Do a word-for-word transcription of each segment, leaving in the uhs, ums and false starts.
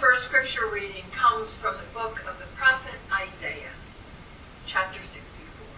first scripture reading comes from the book of the prophet Isaiah, chapter sixty-four.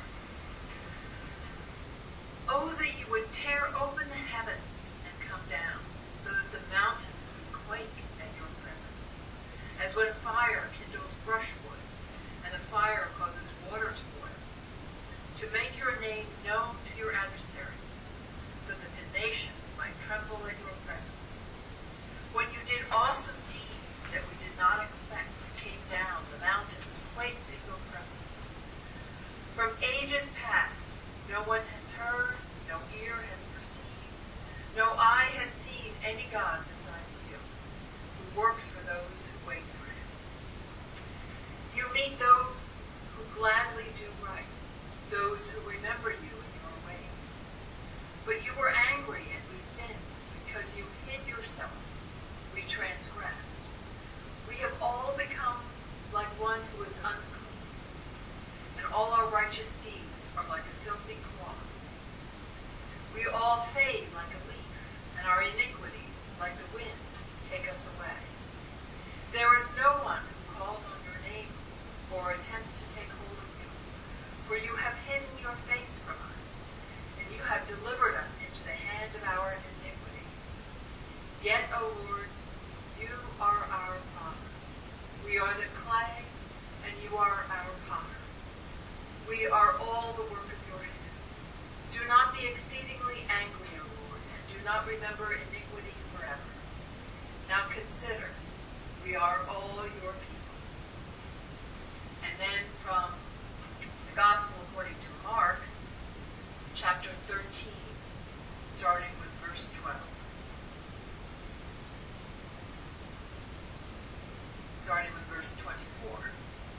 Oh, that you would tear open the heavens and come down, so that the mountains would quake at your presence. As when fire kindles brushwood, and the fire causes water to boil, to make your name known to your adversaries, so that the nations might tremble at your presence. When you did awesome deeds that we did not expect, you came down, the mountains quaked at your presence. From ages past, no one has heard, no ear has perceived, no eye has seen any God besides you, who works for those who wait for him. You meet those who gladly do right, those who remember you in your ways. But you were angry and we sinned, because you hid yourself. We transgressed. We have all become like one who is unclean, and all our righteous deeds are like a filthy cloth. We all fade like a leaf, and our iniquities, like the wind, take us away. There is no one who calls on your name or attempts to take hold of you, for you have hidden your face from us, and you have delivered us into the hand of our iniquity. Yet, O Lord, you are our Father. We are the clay, and you are our potter. We are all the work of your hand. Do not be exceedingly angry, O Lord, and do not remember iniquity forever. Now consider, we are all your people. And then from the Gospel according to Mark, chapter thirteen, starting with verse twelve. Starting with verse twenty-four.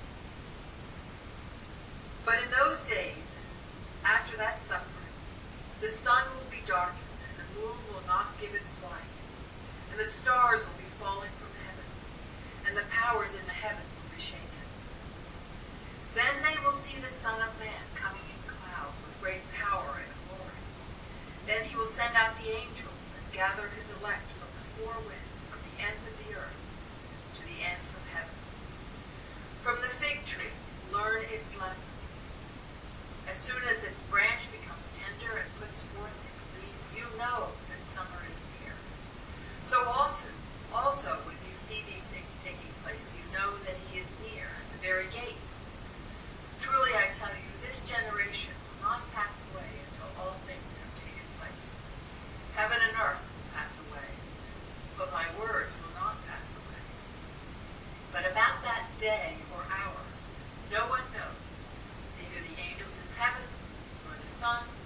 But in those days, after that suffering, the sun will be darkened, and the moon will not give its light, and the stars will be falling from heaven, and the powers in the heavens will be shaken. Then they will see the Son of Man coming in clouds with great power and glory. Then he will send out the angels and gather his elect from the four winds, from the ends of the earth to the ends of heaven. From the fig tree, learn its lesson. As soon as its branch becomes tender and puts forth its leaves, you know that summer is near. So also, also when you see these things taking place, you know that he is near at the very gates. Truly I tell you, this generation will not pass away until all things have taken place. Heaven and earth will pass away, but my words will not pass away. But about that day or hour, no one knows, neither the angels in heaven, nor the Son,